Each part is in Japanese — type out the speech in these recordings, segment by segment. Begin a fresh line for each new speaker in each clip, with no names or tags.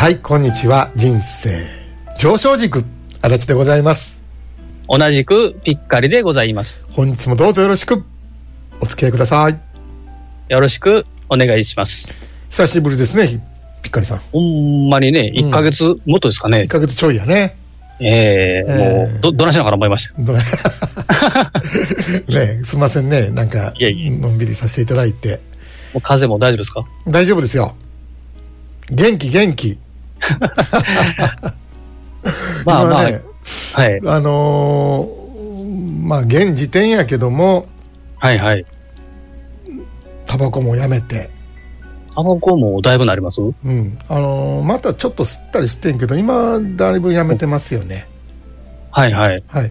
はい、こんにちは。人生上昇軸足立でございます。
同じくピッカリでございます。
本日もどうぞよろしくお付き合いください。
よろしくお願いします。
久しぶりですね、ピッカリさん。
ほんまにね、1ヶ月もとですかね。
1ヶ月ちょいやね。
もうどないしながら思いました。
ね、すみませんね、なんかのんびりさせていただいて。
もう風邪も大丈夫ですか？
大丈夫ですよ。元気
まあまあ、
今ね、
はい。
まあ現時点やけども、
はいはい。
タバコもやめて、
タバコもだいぶなります？
またちょっと吸ったりしてんけど、今だいぶやめてますよね。
はいはい。
はい。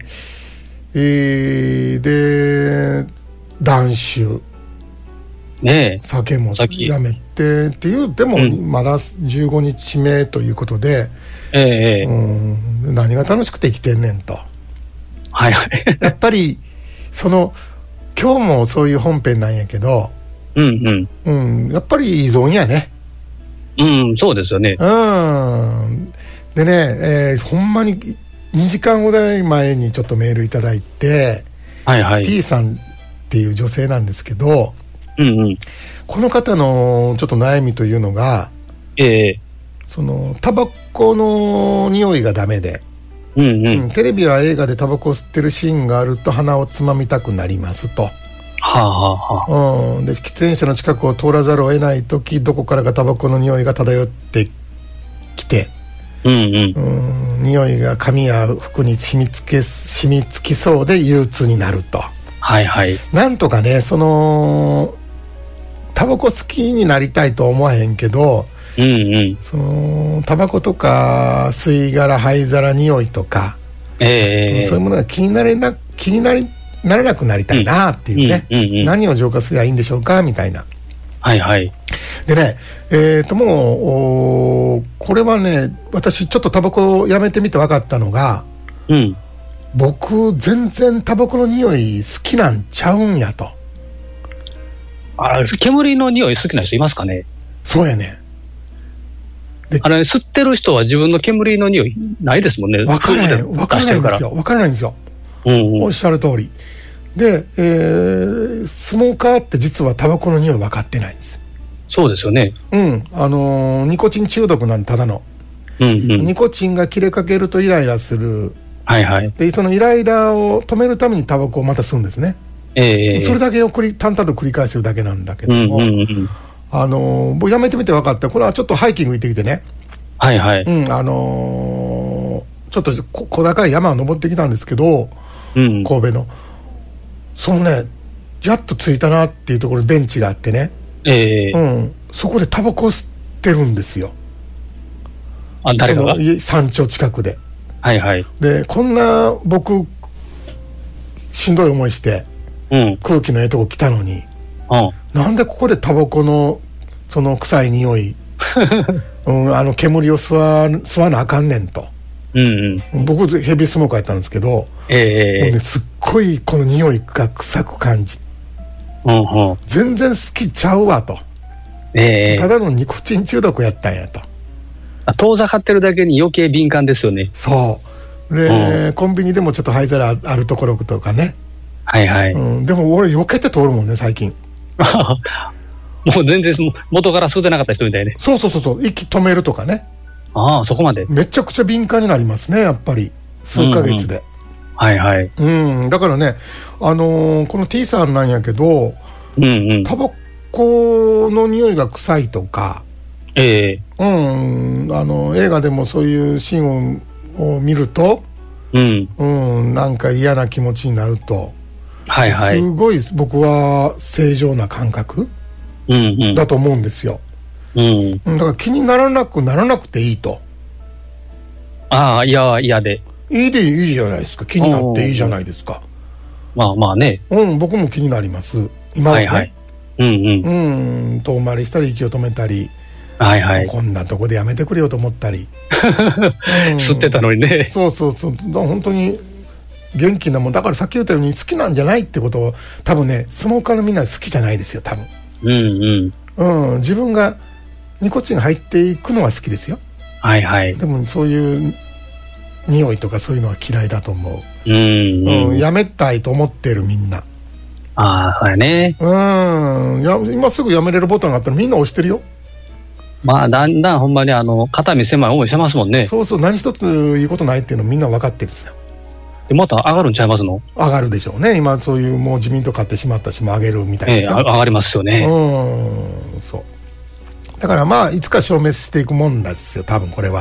で、断酒。
ねえ。
酒もやめてっていう、でもまだ15日目ということで、何が楽しくて生きてんねんと。
はいはい。
やっぱり、今日もそういう本編なんやけど、やっぱり依存やね。
そうですよね。
でね、ほんまに2時間ぐらい前にちょっとメールいただいて、
はいはい。
T さんっていう女性なんですけど、この方のちょっと悩みというのが、タバコの匂いがダメで、テレビや映画でタバコを吸ってるシーンがあると鼻をつまみたくなりますと。で喫煙者の近くを通らざるを得ない時、どこからかタバコの匂いが漂ってきて、匂いが髪や服に染み付きそうで憂鬱になると。なんとかね、タバコ好きになりたいとは思わへんけど、タバコとか吸い殻灰皿匂いとか、そういうものが気にならなくなりたいなっていうね、何を浄化すればいいんでしょうかみたいな。でね、もうこれはね、私ちょっとタバコをやめてみて分かったのが、僕全然タバコの匂い好きなんちゃうんやと。
煙の匂い好きな人いますかね？
そうやね。
吸ってる人は自分の煙の匂いないですもんね。
分からないんですよ。おっしゃる通りで、スモーカーって実はタバコの匂い分かってないんです。
そうですよね。
ニコチン中毒なんただの、ニコチンが切れかけるとイライラする。でそのイライラを止めるためにタバコをまた吸うんですね。それだけを淡々と繰り返してるだけなんだけども、僕やめてみて分かった。これはちょっとハイキング行ってきてね、ちょっと小高い山を登ってきたんですけど、神戸のやっと着いたなっていうところにベンチがあってね、そこでタバコを吸ってるんですよ。
誰かが
山頂近くで。でこんな僕しんどい思いして、空気のええとこ来たのに、なんでここでタバコのその臭い匂い煙を吸わなあかんねんと。僕ヘビースモーカーやったんですけど、もうね、すっごいこの匂いが臭く感じ、全然好きちゃうわと、ただのニコチン中毒やったんやと。
遠ざかってるだけに余計敏感ですよね。
そうで、コンビニでもちょっと灰皿あるところとかね、でも俺避けて通るもんね最近。
もう全然元から吸ってなかった人みたいね。
そう息止めるとかね。
そこまで
めちゃくちゃ敏感になりますね、やっぱり数ヶ月で。だからね、この T さんなんやけど、タバコの匂いが臭いとか、映画でもそういうシーンを見ると、なんか嫌な気持ちになると、すごい僕は正常な感覚だと思うんですよ。だから気にならなくていいと。
嫌で
いいじゃないですか。気になっていいじゃないですか。
まあね。
僕も気になります今はね。遠回りしたり息を止めたり、こんなとこでやめてくれよと思ったり
吸ってたのにね。
そう本当に元気なもんだから、さっき言ったように好きなんじゃないってことを多分ね、スモーカーのみんな好きじゃないですよ多分。自分がニコチンが入っていくのは好きですよ。
はいはい。
でもそういう匂いとかそういうのは嫌いだと思う。やめたいと思ってるみんな。
ああ、はいね。
今すぐやめれるボタンがあったらみんな押してるよ。
まあ、だんだんほんまに肩身狭い思いしてますもんね。
そうそう、何一ついいことないっていうのみんな分かってるんですよ。
で、また上がるんちゃいますの？
上がるでしょうね。今そういうもう自民党買ってしまったし、も上げるみたいですよ。
上がりますよね。
そう。だからまあ、いつか消滅していくもんですよ、多分これは。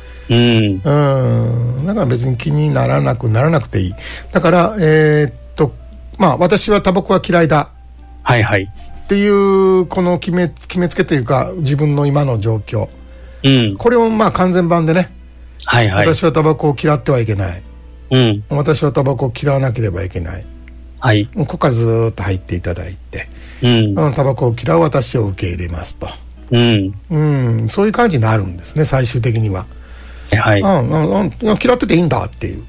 だから別に気にならなくていい。だから、まあ、私はタバコは嫌いだ。
はいはい。
っていう、この決めつけというか、自分の今の状況。これをまあ、完全版でね。
はいはい。
私はタバコを嫌ってはいけない。私はタバコを嫌わなければいけない。
はい。
ここからずーっと入っていただいて。タバコを嫌う私を受け入れますと。そういう感じになるんですね、最終的には。
はい。
嫌ってていいんだっていう。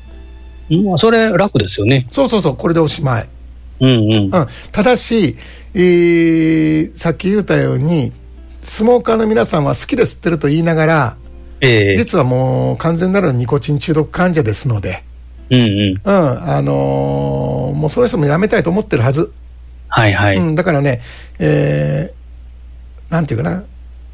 それ楽ですよね。
そう、これでおしまい。ただし、さっき言ったように、スモーカーの皆さんは好きで吸ってると言いながら、実はもう完全なるニコチン中毒患者ですので、もうその人もやめたいと思ってるはず。
はいはい。
だからね、なんていうかな、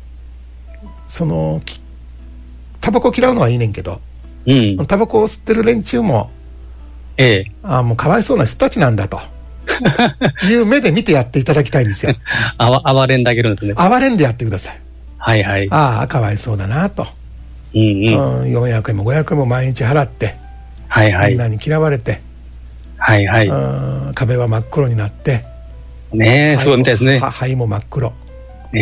タバコ嫌うのはいいねんけど、タバコを吸ってる連中も、もうかわいそうな人たちなんだという目で見てやっていただきたいんですよ。
哀れんであげるんですね。
哀れんでやってください。
はいはい。
かわいそうだなと。400円も500円も毎日払って、みんなに嫌われて、壁は真っ黒になって、
そうみたいですね。
肺も真っ黒。プ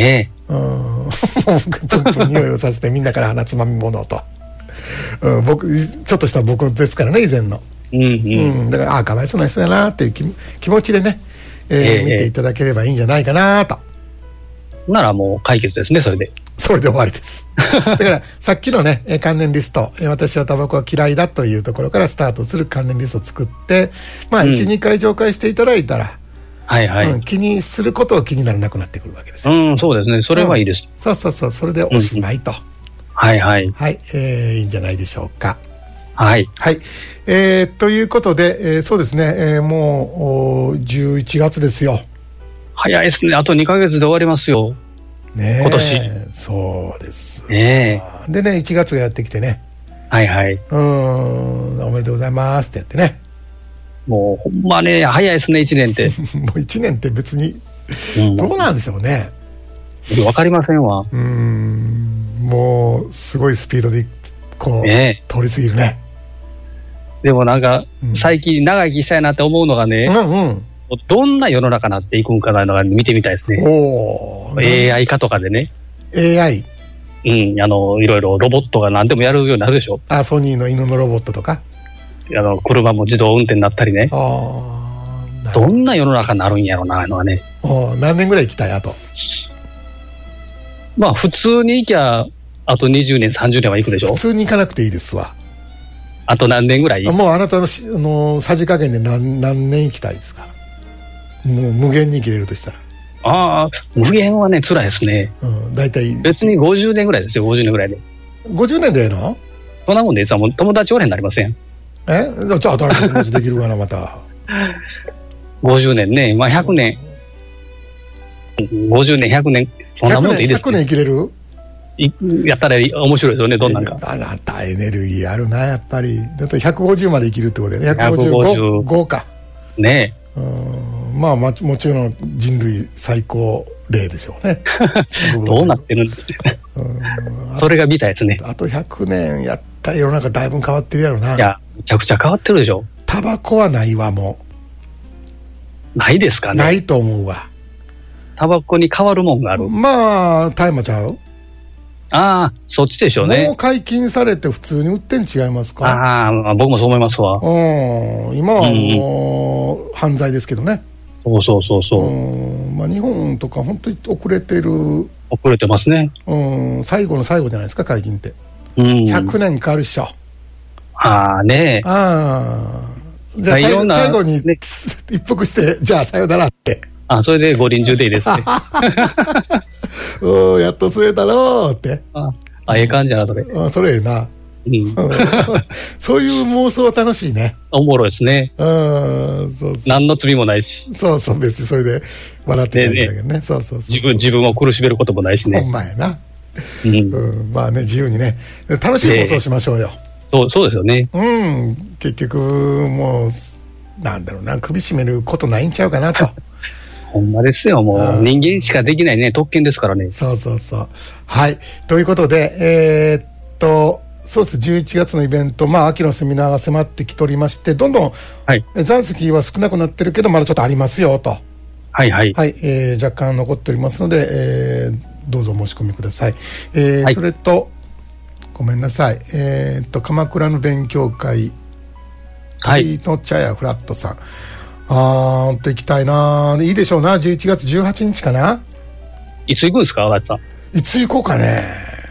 ンプン匂いをさせてみんなから鼻つまみ物と。ちょっとした僕ですからね、以前の。だからかわいそうな人だなっていう気持ちでね、見ていただければいいんじゃないかなと。
ならもう解決ですね、それで。
それで終わりです。だからさっきのね、関連リスト、私はタバコは嫌いだというところからスタートする関連リストを作って、まあ 1、2回紹介していただいたら、気にすることを気にならなくなってくるわけですよ。
そうですね、それはいいです。
それでおしまいと。いいんじゃないでしょうか。ということで、そうですね、もう11月ですよ。
早いですね。あと2ヶ月で終わりますよ。今年。
そうです。でね、1月がやってきてね。おめでとうございますってやってね。も
うほんまね、早いですね、1年って。
もう1年って別に、どうなんでしょうね。
わかりませんわ。
もう、すごいスピードで、こう、通り過ぎるね。で
もなんか、最近長生きしたいなって思うのがね、どんな世の中になっていくんかなのが見てみたいですね。AI 化とかでね。
AI？
いろいろロボットが何でもやるようになるでしょ。
ソニーの犬のロボットとか。
車も自動運転になったりね。どんな世の中になるんやろな、のはね。
何年ぐらい行きたい、あと。
まあ、普通に行きゃ、あと20年、30年は行くでしょ。
普通に行かなくていいですわ。
あと何年ぐらい？
もうあなたのさじ加減で何年行きたいですか？もう無限に生きれるとしたら。
無限はね、辛いですね。
大体。
別に50年ぐらいですよ、50年ぐらいで。
50年でええの？
そんなもんで、もう友達おれんなりません。
じゃあ新しい友達できるかな、また。
50年ね、まあ100年。50年、100年、そんなもんでいいです、ね。
100年生きれる？
やったら面白いですよね、どんなんか。
あなたエネルギーあるな、やっぱり。だって150まで生きるってことだよね。155か。
ねえ。
まあもちろん人類最高例でしょうね。
どうなってるんですか。それが見たやつね。
あと100年やったら世の中だいぶ変わってるやろな。
いや、めちゃくちゃ変わってるでしょ。
タバコはないわ、も
う。ないですかね。
ないと思うわ。
タバコに変わるもんがある。
まあ、大麻ちゃう？
そっちでしょうね。
もう解禁されて普通に売ってん違いますか？
僕もそう思いますわ。
今はもう犯罪ですけどね。
そう。
まあ日本とか本当に遅れてる。
遅れてますね。
最後の最後じゃないですか、解禁って。100年かかるっしょ。
ねえ。
じゃあ最後に一服して、じゃあさよならって。
それで五輪中でいいですね。
やっと吸えたろーって。
あ、ええ感じやな、それ。
あ、それええな。うん、そういう妄想は楽しいね。
おもろいですね。
そうそう。
何の罪もないし。
そうそう、別にそれで笑ってたんだけどね。そうそうそう。
自分を苦しめることもないしね。
ほんまやな。まあね、自由にね。楽しい妄想しましょうよ。
そうですよね。
結局、もう、なんだろうな、首絞めることないんちゃうかなと。
ほんまですよ、もう。人間しかできないね、特権ですからね。
そうそうそう。はい。ということで、そうです、11月のイベント、秋のセミナーが迫ってきておりまして、どんどん、残席は少なくなってるけど、まだちょっとありますよ、と。はいはい。はい、若干残っておりますので、どうぞお申し込みください。それと、ごめんなさい。鎌倉の勉強会、旅の茶屋フラットさん。ほんと行きたいな。いいでしょうな、11月18日かな。
いつ行くんですか、足立さん。
いつ行こうかね。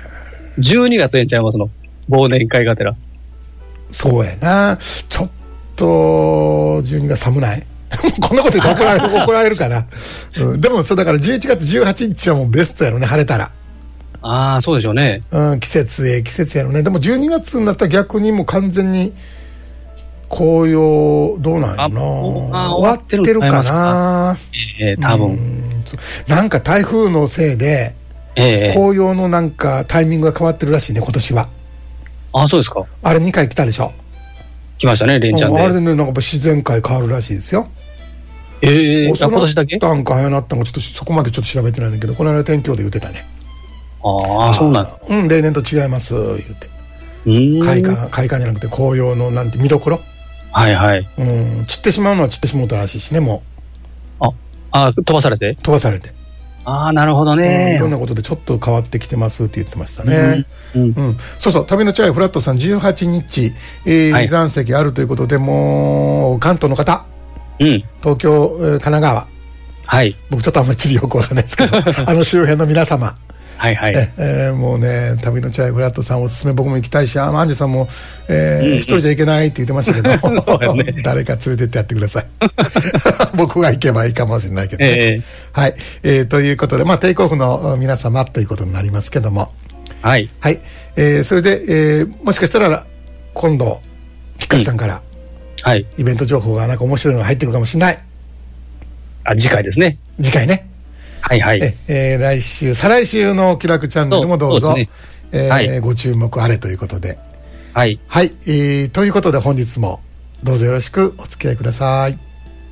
12月にちゃいますの。忘年会がてら。
そうやな。ちょっと、12月寒ないこんなこと言って怒られるかな。でも、そうだから11月18日はもうベストやろね、晴れたら。
ああ、そうでしょうね。
季節やろね。でも12月になったら逆にもう完全に紅葉どうなんやろな。終わってるかな。
多分。
なんか台風のせいで、紅葉のなんかタイミングが変わってるらしいね、今年は。
あ、そうですか。
あれ2回来たでしょ。
来ましたね、連チャンで。
あれでね、なんか自然界変わるらしいですよ。
今年だけ
なんか早なったのかちょっとそこまでちょっと調べてないんだけど、この間天気予報で言ってたね。
ああ、そうなんだ。
例年と違います言って。開花じゃなくて紅葉のなんて見どころ。
はいはい。
散ってしまうのは散ってしまうたらしいしね、も
う。飛ばされて。ああ、なるほどね。
いろんなことでちょっと変わってきてますって言ってましたね。そうそう、旅のチャイフラットさん18日、残席あるということで、もう関東の方、東京、神奈川、僕ちょっとあんまり地理よくわかんないですけど周辺の皆様、もうね、旅のチャイフラットさんおすすめ、僕も行きたいし、アンジェさんも、一人じゃ行けないって言ってましたけど誰か連れてってやってください僕が行けばいいかもしれないけどね、はい、ということで、テイクオフの皆様ということになりますけども、はい、それで、もしかしたら今度ピッカチさんから、イベント情報がなんか面白いのが入ってくるかもしれない。
次回ですね。
次回ね。
はいはい。
来週、再来週の気楽チャンネルもどうぞ、ご注目あれということで。はい。はい。ということで本日もどうぞよろしくお付き合いください。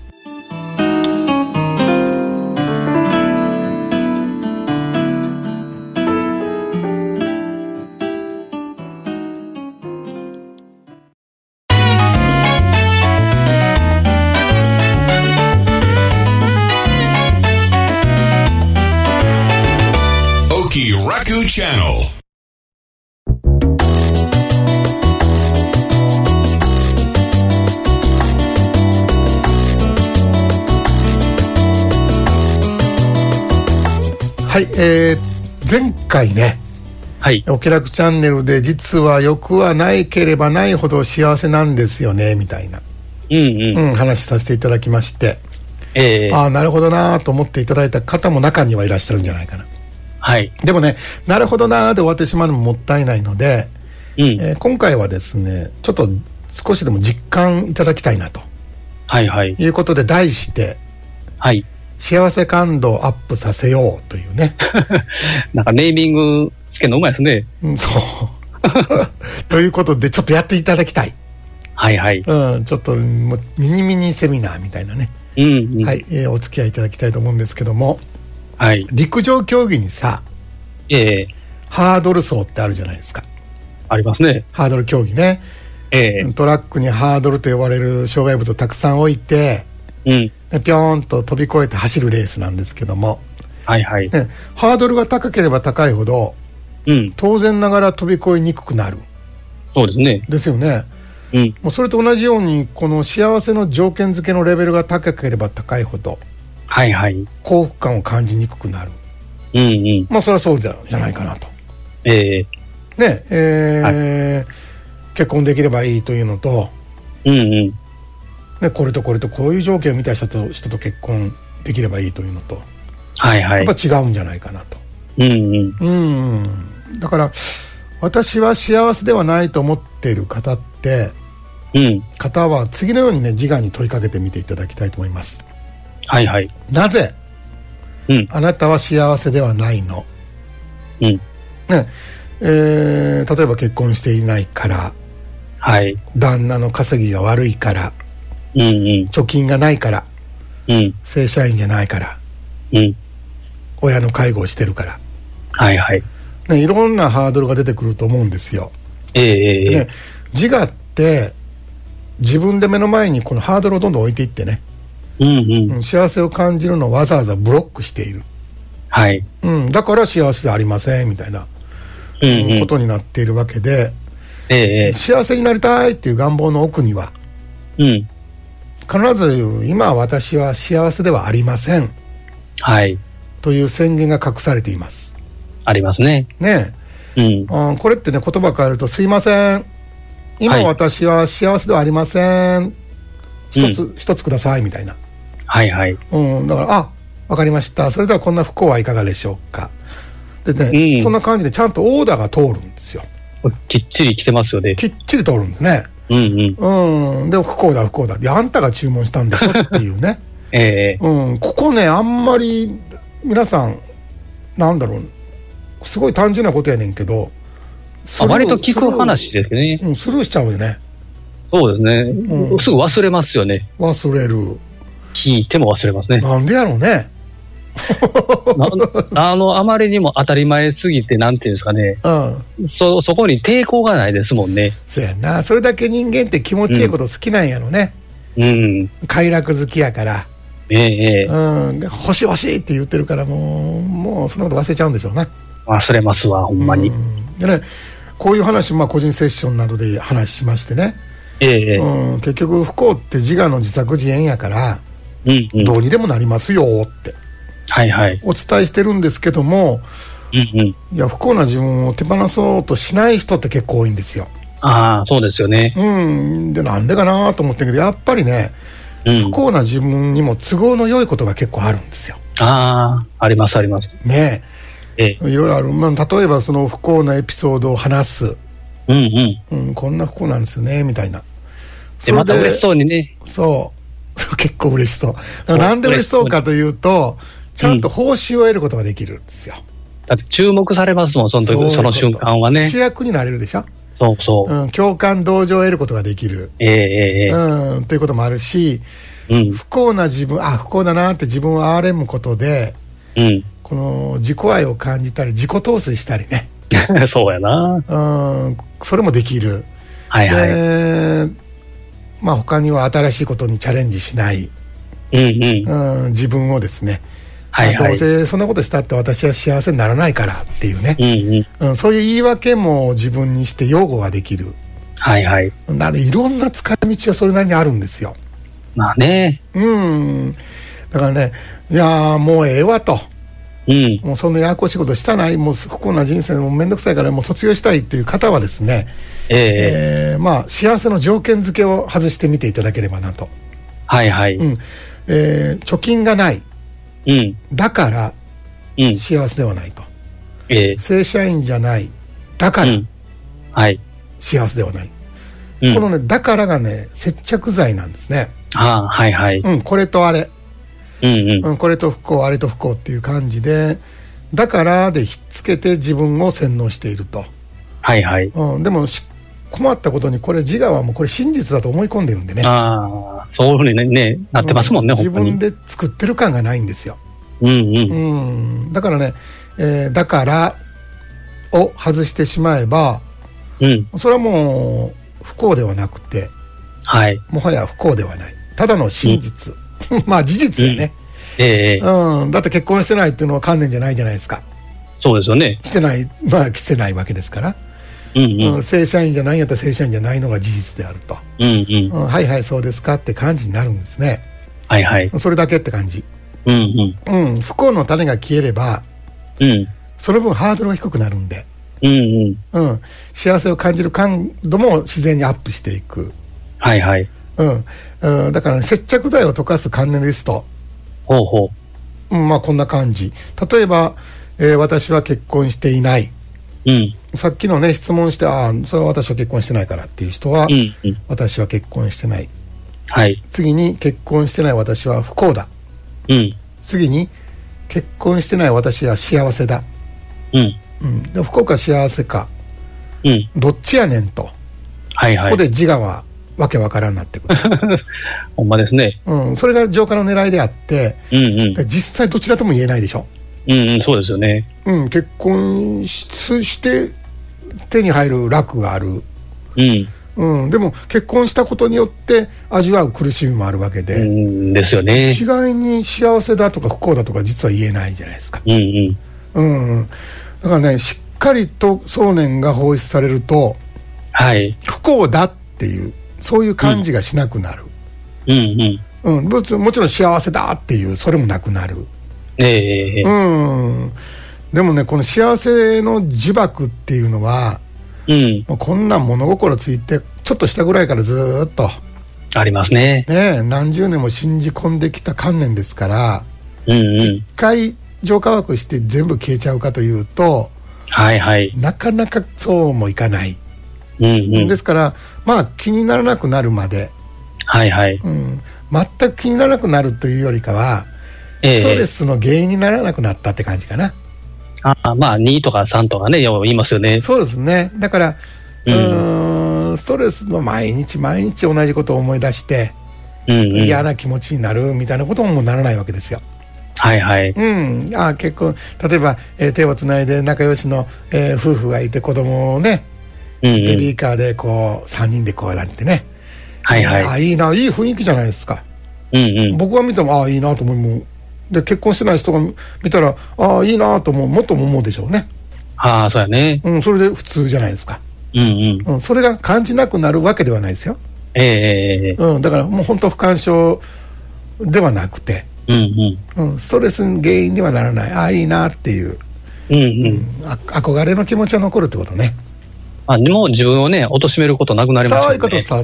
Channel.
はい、前回ね、お気楽チャンネルで実は欲はないければないほど幸せなんですよねみたいな、話させていただきまして、ああなるほどなと思っていただいた方も中にはいらっしゃるんじゃないかな。でもね、なるほどなーで終わってしまうのももったいないので、今回はですね、ちょっと少しでも実感いただきたいなと、いうことで題して、幸せ感度アップさせようというね
なんかネーミングつけるのうまいですね。
そうということでちょっとやっていただきたい。ちょっとミニセミナーみたいなね、お付き合いいただきたいと思うんですけども、陸上競技にさ、ハードル走ってあるじゃないですか。
ありますね。
ハードル競技ね、トラックにハードルと呼ばれる障害物をたくさん置いて、ピョーンと飛び越えて走るレースなんですけども、ハードルが高ければ高いほど、当然ながら飛び越えにくくなる。
そうですね。
ですよね。もうそれと同じように、この幸せの条件付けのレベルが高ければ高いほど、幸福感を感じにくくなる。それはそうじゃないかなと。結婚できればいいというのと、これとこれとこういう条件を満たした人と結婚できればいいというのと、やっぱ違うんじゃないかなと。だから私は幸せではないと思っている方って、方は次のようにね、自我に問いかけてみていただきたいと思います。
はいはい。
なぜ、あなたは幸せではないの？ね、例えば結婚していないから、
はい、
旦那の稼ぎが悪いから、貯金がないから、正社員じゃないから、親の介護をしてるから、
はいはい、
ね、いろんなハードルが出てくると思うんですよ。ね、自我って自分で目の前にこのハードルをどんどん置いていってね、幸せを感じるのをわざわざブロックしている、
はい、
だから幸せではありませんみたいな、ことになっているわけで、幸せになりたいっていう願望の奥には、必ず今私は幸せではありません、
はい、
という宣言が隠されています。
ありますね。
ねえ、これってね、言葉変えると、すいません、今私は幸せではありません、一つくださいみたいな。はいはい。だから、わかりました。それではこんな不幸はいかがでしょうか。でね、そんな感じでちゃんとオーダーが通るんですよ。
きっちり来てますよね。
きっちり通るんですね。でも不幸だ不幸だ。いや、あんたが注文したんでしょっていうね。ここね、あんまり皆さん、なんだろう、すごい単純なことやねんけど、
割と聞く話ですね。
スルーしちゃうよね。
そうですね。すぐ忘れますよね。
忘れる。
聞いても忘れますね。
なんでやろうね。
あまりにも当たり前すぎて、なんていうんですかね。そこに抵抗がないですもんね。
そうやな。それだけ人間って気持ちいいこと好きなんやろね。快楽好きやから。欲しい欲しいって言ってるから、もうそんなこと忘れちゃうんでしょうね。
忘れますわ、ほんまに。
でね、こういう話、個人セッションなどで話しましてね。結局不幸って自我の自作自演やから、どうにでもなりますよってお伝えしてるんですけども、いや、不幸な自分を手放そうとしない人って結構多いんですよ。
そうですよね。
で、なんでかなと思ってるけど、やっぱりね、不幸な自分にも都合の良いことが結構あるんですよ。
ありますあります。
ねえ、いろいろある。例えばその不幸なエピソードを話す。こんな不幸なんですよねみたいな。
でまた嬉しそうにね。
そう結構嬉しそう。だからなんで嬉しそうかというと、ちゃんと報酬を得ることができるんですよ。
だって注目されますもん、その瞬間はね。
主役になれるでしょ。
そうそう。
共感同情を得ることができる。ということもあるし、不幸な自分、不幸だなって自分を憐れむことで、この自己愛を感じたり自己陶酔したりね。
そうやな。
それもできる。他には新しいことにチャレンジしない、自分をですね、どうせそんなことしたって私は幸せにならないからっていうね、そういう言い訳も自分にして擁護ができる。なのでいろんな使い道はそれなりにあるんですよ。
まあね。
だからね、いやもうええわと。もうそんなややこしいことしたない、もう不幸な人生もめんどくさいからもう卒業したいっていう方はですね、幸せの条件付けを外してみていただければなと。貯金がない、だから幸せではないと。正社員じゃない、だから幸せではない。このね、だからがね、接着剤なんですね。これとあれ。これと不幸あれと不幸っていう感じで、だからでひっつけて自分を洗脳していると。でも困ったことにこれ自我はもうこれ真実だと思い込んでるんでね。
そういうふうにねなってますもんね。
自分で作ってる感がないんですよ。だからね、だからを外してしまえば、それはもう不幸ではなくて、もはや不幸ではない、ただの真実。事実よね。だって結婚してないっていうのは観念じゃないじゃないですか。
そうですよね。
してない、してないわけですから。正社員じゃないんやったら正社員じゃないのが事実であると。はいはいそうですかって感じになるんですね。それだけって感じ。不幸の種が消えれば、その分ハードルが低くなるんで、幸せを感じる感度も自然にアップしていく。だから、接着剤を溶かす観念リスト。こんな感じ。例えば、私は結婚していない。 さっきのね、質問して、それは私は結婚してないからっていう人は、私は結婚してない。
はい。
次に、結婚してない私は不幸だ。次に、結婚してない私は幸せだ。で不幸か幸せか、どっちやねんと。ここで自我はわけわからんなってくる。
ほんまですね。
それが浄化の狙いであって、実際どちらとも言えないでしょ。
そうですよね。
結婚して手に入る楽がある。でも結婚したことによって味わう苦しみもあるわけで。
ですよね。
一概に幸せだとか不幸だとか実は言えないじゃないですか。だからね、しっかりと想念が放出されると、不幸だっていうそういう感じがしなくなる。もちろん幸せだっていうそれもなくなる。でもね、この幸せの呪縛っていうのは、もうこんなん物心ついてちょっとしたぐらいからずっと
ありますね。
何十年も信じ込んできた観念ですから、一回浄化枠して全部消えちゃうかというと、なかなかそうもいかない。ですからまあ気にならなくなるまで、全く気にならなくなるというよりかは、ストレスの原因にならなくなったって感じかな。
まあ2とか3とかね、言いますよね。
そうですね。だからストレスの毎日毎日同じことを思い出して、嫌な気持ちになるみたいなこともならないわけですよ。結構例えば、手をつないで仲良しの、夫婦がいて子供をね、ベビーカーでこう3人でこうなんてね、いいな、いい雰囲気じゃないですか。僕が見てもいいなと思う。で結婚してない人が見たらいいなと思う、もっと思うでしょうね。
そうやね。
それで普通じゃないですか。それが感じなくなるわけではないですよ。だからもう本当不干渉ではなくて、ストレスの原因にはならない、いいなっていう、憧れの気持ちは残るってことね。
でも自分をね貶めることなくなりますよね。
そういうこと、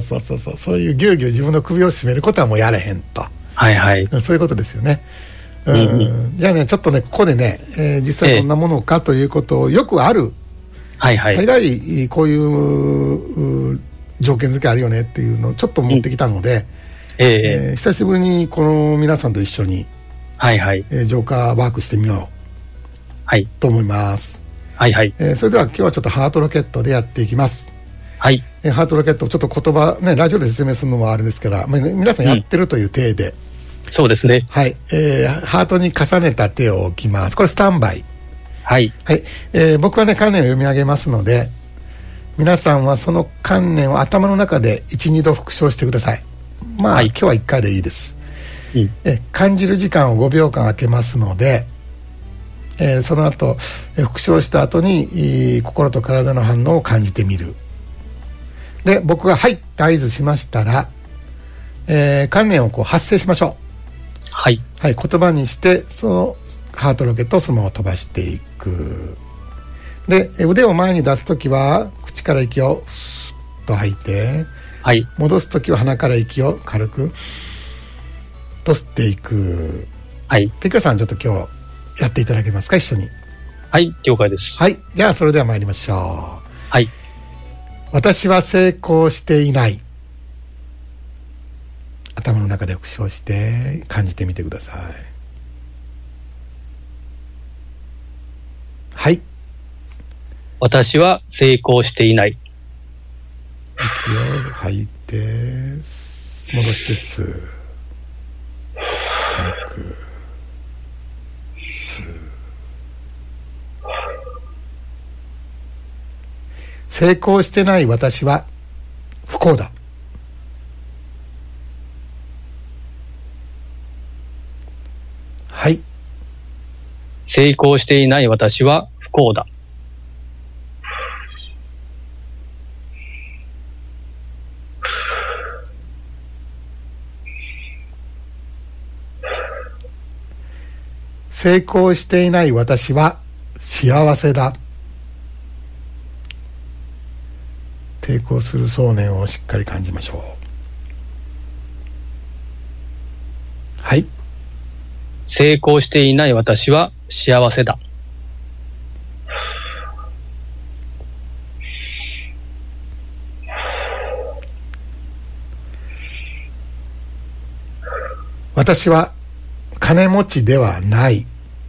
そういうぎゅうぎゅう自分の首を絞めることはもうやれへんと。そういうことですよね。じゃあね、ちょっとねここでね、実際どんなものかということをよくある、大概こういう条件付けあるよねっていうのをちょっと持ってきたので、久しぶりにこの皆さんと一緒に、浄化ワークしてみようと思います。それでは今日はちょっとハートロケットでやっていきます。ハートロケットちょっと言葉ねラジオで説明するのもあれですから、皆さんやってるという体で、
そうですね。
ハートに重ねた手を置きます。これスタンバイ。僕はね観念を読み上げますので、皆さんはその観念を頭の中で 1,2 度復唱してください。今日は1回でいいです。感じる時間を5秒間空けますので、その後復唱した後に心と体の反応を感じてみる。で僕が「はい」って合図しましたら、観念をこう発声しましょう。言葉にしてそのハートロケットをそのまま飛ばしていく。で腕を前に出すときは口から息をふっと吐いて、戻すときは鼻から息を軽くと吸っていく。ピカさんちょっと今日やっていただけますか、一緒に。
了解です。
じゃあそれでは参りましょう。私は成功していない。頭の中で復唱して感じてみてください。
私は成功していない。
息を吐いて戻して吸う、吐く、吸う。成功してない私は不幸だ。
成功していない私は不幸だ。
成功していない私は幸せだ。抵抗する想念をしっかり感じましょう。
成功していない私は幸せだ。
私は金持ちではない。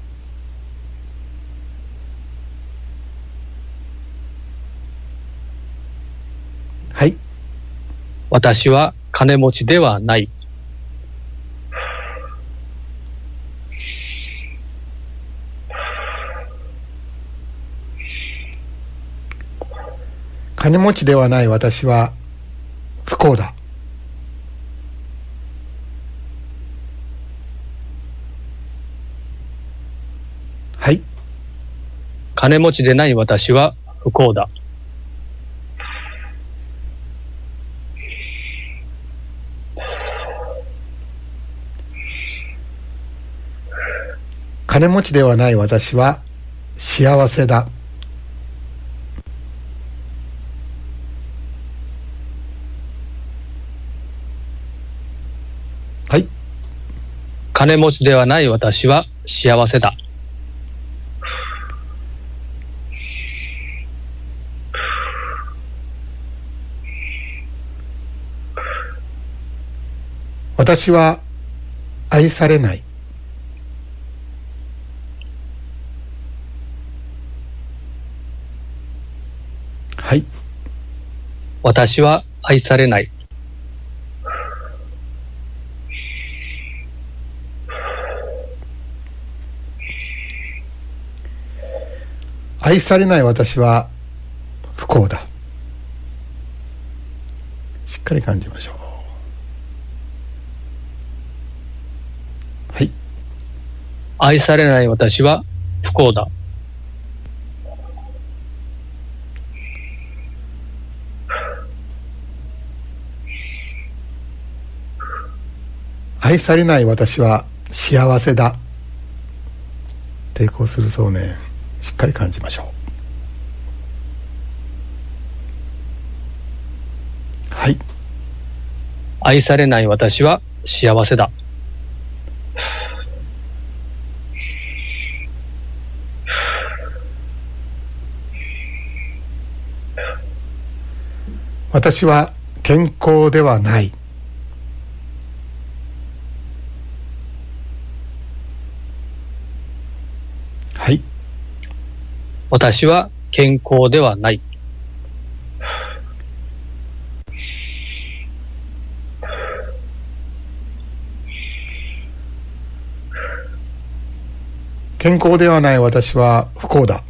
はい。
私は金持ちではない。
金持ちではない私は不幸だ。はい。
金持ちでない私は不幸だ。
金持ちではない私は幸せだ。はい。
金持ちではない私は幸せだ。
私は愛されない。はい。
私は愛されない。
愛されない私は不幸だ。しっかり感じましょう。はい。
愛されない私は不幸だ。
愛されない私は幸せだ。抵抗するそうね。しっかり感じましょう。はい。
愛されない私は幸せだ。
私は健康ではない。はい。
私は健康ではない。
健康ではない私は不幸だ。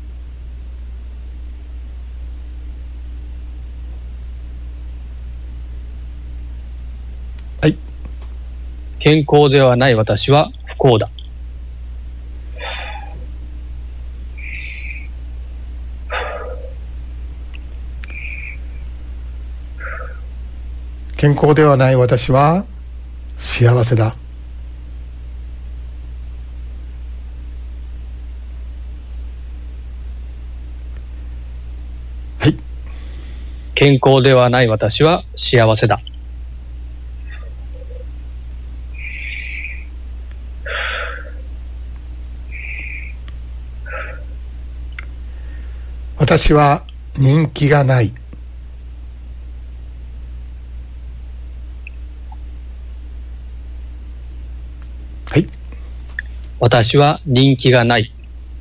はい。
健康ではない私は不幸だ。
健康ではない私は幸せだ。はい。
健康ではない私は幸せだ。
私は人気がない。はい。
私は人気がない。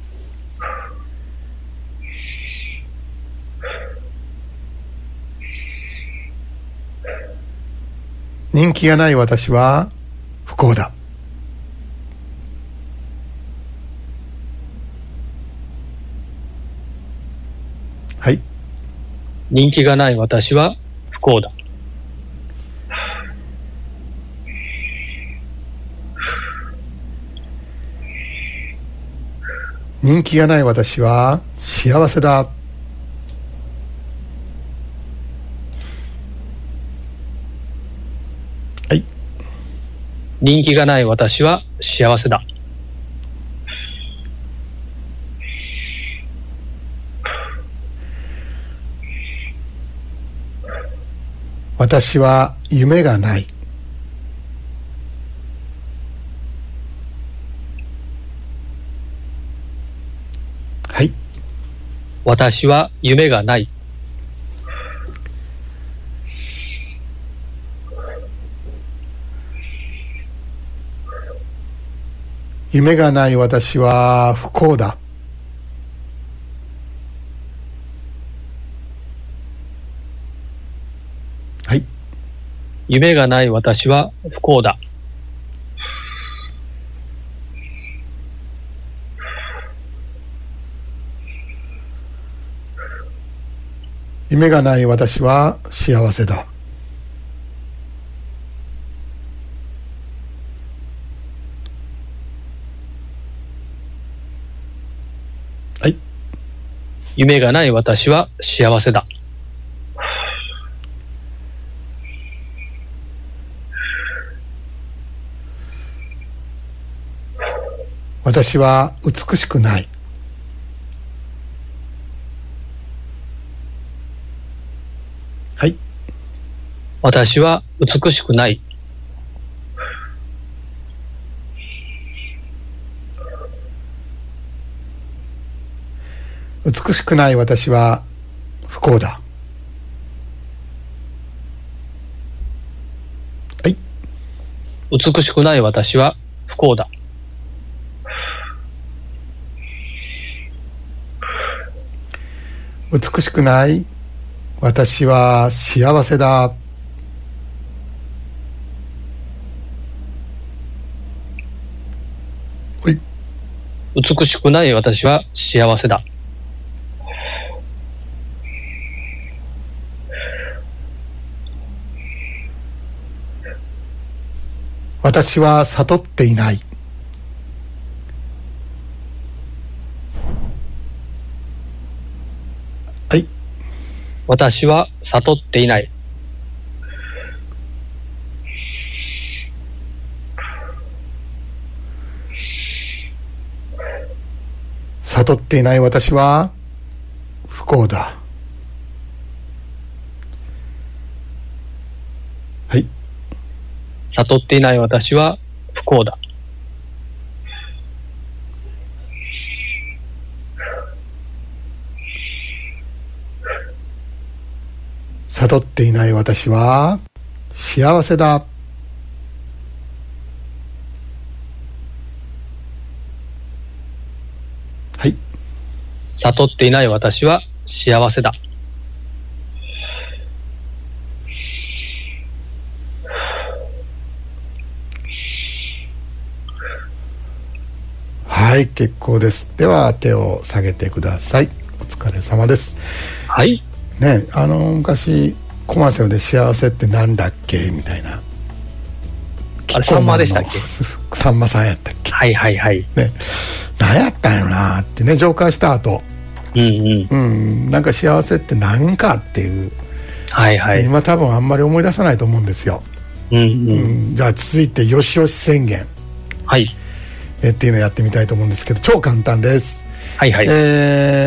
人気がない私は不幸だ。はい。
人気がない私は不幸だ。
人気がない私は幸せだ。はい。
人気がない私は幸せだ。
私は夢がない。はい。
私は夢がない。
夢がない私は不幸だ。はい。
夢がない私は不幸だ。
夢がない私は幸せだ。はい。
夢がない私は幸せだ。
私は美しくない。はい。
私は美しくない。
美しくない私は不幸だ。はい。
美しくない私は不幸だ。
美しくない私は幸せだ。はい。
美しくない私は幸せだ。
私は悟っていない。はい。
私は悟っていない。
悟っていない私は不幸だ。はい。
悟っていない私は不幸だ。
悟っていない私は幸せだ。はい。
悟っていない私は幸せだ。
はい、結構です。では手を下げてください。お疲れ様です。
はい。
ね、昔コマーシャルで幸せってなんだっけみたいな。
あれさんまでしたっけ？
さんまさんやったっけ？
はいはいはい。
ね、何やったんやろなってね、浄化した後、なんか幸せって何かっていう、
はいはい、
今多分あんまり思い出さないと思うんですよ。じゃあ続いてよしよし宣言、
はい、
っていうのをやってみたいと思うんですけど、超簡単です。
はいはい。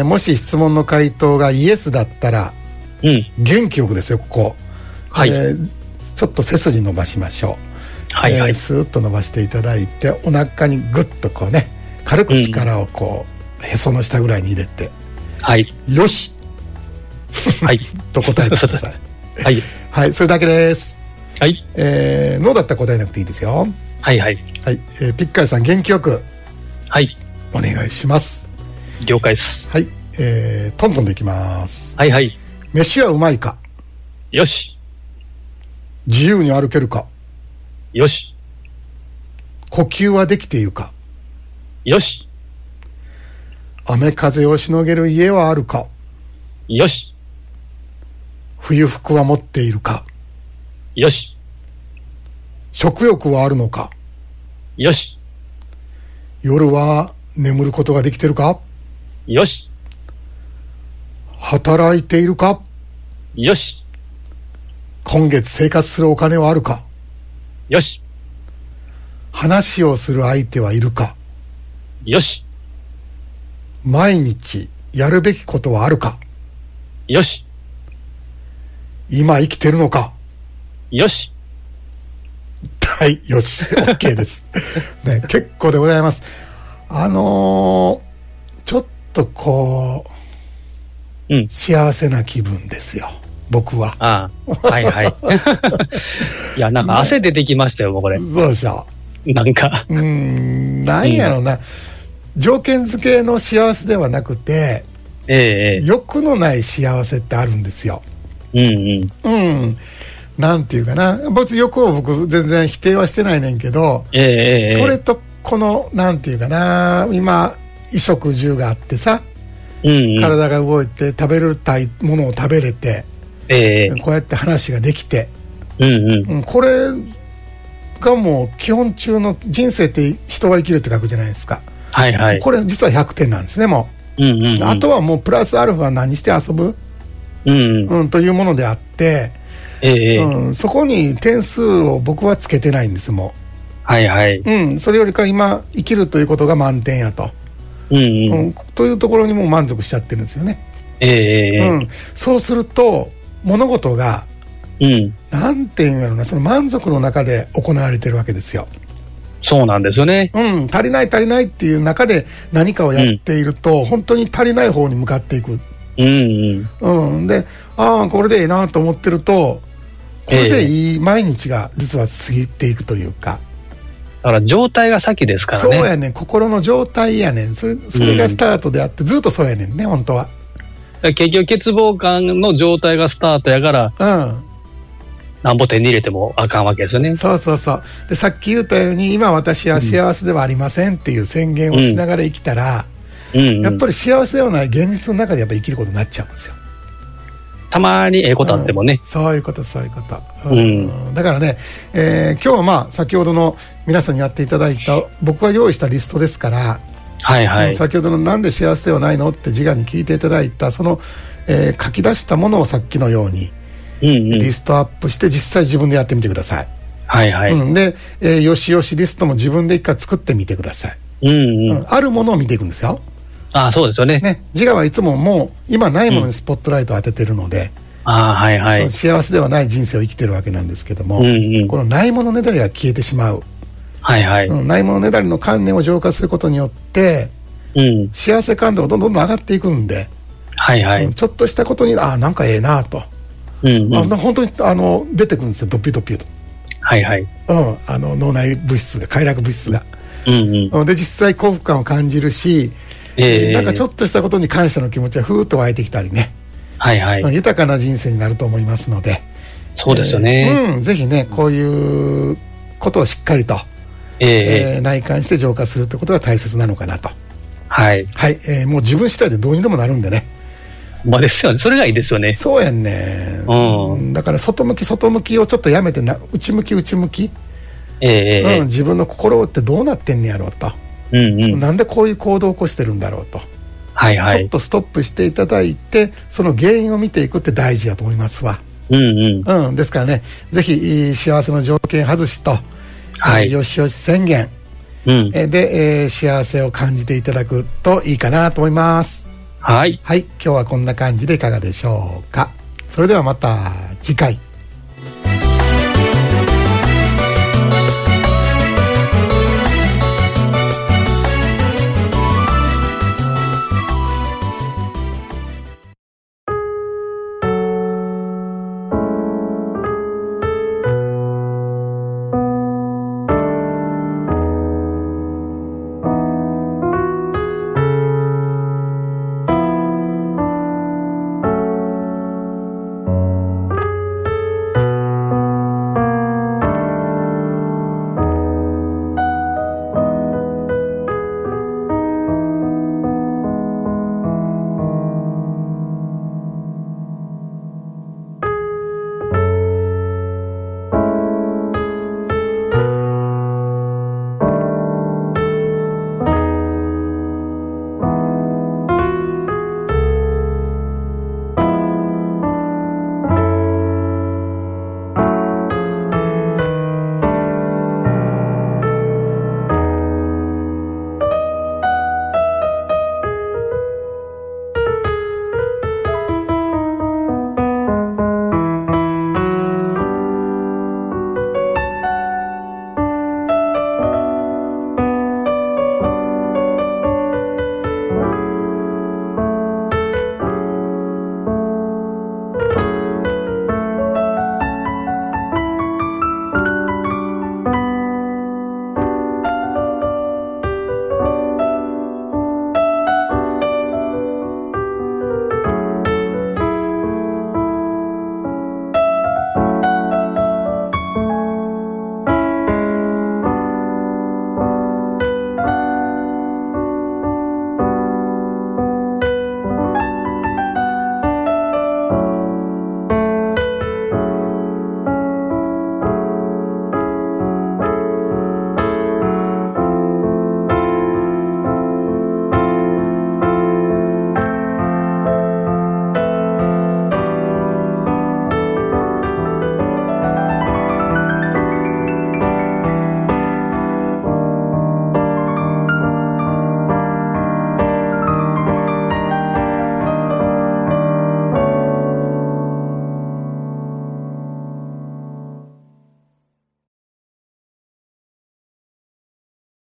もし質問の回答がイエスだったら、元気よくですよ、ここ、
はい、
ちょっと背筋伸ばしましょう。はいはい、スーッと伸ばしていただいて、お腹にグッとこうね、軽く力をこう、へその下ぐらいに入れて、
はい、
よし
はい
と答えてください。
はい、
はい、それだけです。
はい、
ノーだったら答えなくていいですよ。
はいはい、
はい、ピッカリさん元気よく、
はい、
お願いします。
了解です。
はい、トントンでいきます。
はいはい。
飯はうまいか？
よし。
自由に歩けるか？
よし。
呼吸はできているか？
よし。
雨風をしのげる家はあるか？
よし。
冬服は持っているか？
よし。
食欲はあるのか？
よし。
夜は眠ることができているか？
よし。
働いているか？
よし。
今月生活するお金はあるか？
よし。
話をする相手はいるか？
よし。
毎日やるべきことはあるか？
よし。
今生きてるのか？
よし。
はい、よし、OK です。ね、結構でございます。ちょっとこう、幸せな気分ですよ、僕は。
ああ、はいはい。いや、なんか汗出てきましたよ、もうこれ。
そうでしょ。
なんか。
なんやろな、条件付けの幸せではなくて、欲のない幸せってあるんですよ。なんていうかな、別に欲を僕全然否定はしてないねんけど、それとこのなんていうかな、今衣食住があってさ、体が動いて食べるたいものを食べれて、こうやって話ができて、これがもう基本中の人生って人は生きるって書くじゃないですか。これ実は100点なんですね。もう、あとはもうプラスアルファ何して遊ぶ、というものであって、そこに点数を僕はつけてないんです。もう、それよりか今生きるということが満点やと、というところにも満足しちゃってるんですよね。そうすると物事が、なんていうんやろな、その満足の中で行われてるわけですよ。
そうなんですよね。
足りない足りないっていう中で何かをやっていると、本当に足りない方に向かっていく。で、これでいいなと思ってると、これでいい毎日が実は過ぎていくというか。
だから状態が先ですからね。
そうやねん、心の状態やねん。それがスタートであって、ずっとそうやねんね、本当は。
結局欠乏感の状態がスタートやから、なんぼ手に入れてもあかんわけですよね。そうで、さっき言ったように、今私は幸せではありませんっていう宣言をしながら生きたら、やっぱり幸せではない現実の中でやっぱり生きることになっちゃうんですよ。たまにことあってもね、そういうこと、だからね、今日はまあ先ほどの皆さんにやっていただいた、僕が用意したリストですから、先ほどのなんで幸せではないのって自我に聞いていただいたその、書き出したものをさっきのように、リストアップして実際自分でやってみてください。で、よしよしリストも自分で一回作ってみてください。あるものを見ていくんですよ。そうですよね。自我はいつももう今ないものにスポットライトを当ててるので、幸せではない人生を生きてるわけなんですけども、このないものねだりが消えてしまう。ないものねだりの観念を浄化することによって、幸せ感度がどんどん上がっていくんで、ちょっとしたことになんかええなと、本当に出てくるんですよ、ドピドピと。脳内物質が、快楽物質が。で、実際幸福感を感じるし、なんかちょっとしたことに感謝の気持ちがふーっと湧いてきたりね、豊かな人生になると思いますので。そうですよね。ぜひね、こういうことをしっかりと、内観して浄化するってことが大切なのかなと。もう自分次第でどうにでもなるんでね。ですよね。それがいいですよね。そうやんね。だから外向き外向きをちょっとやめて内向き内向き。自分の心ってどうなってんねやろうと。なんでこういう行動を起こしてるんだろうと。ちょっとストップしていただいて、その原因を見ていくって大事だと思いますわ。ですからね、ぜひ幸せの条件外しと、よしよし宣言、で、幸せを感じていただくといいかなと思います。今日はこんな感じでいかがでしょうか。それではまた次回。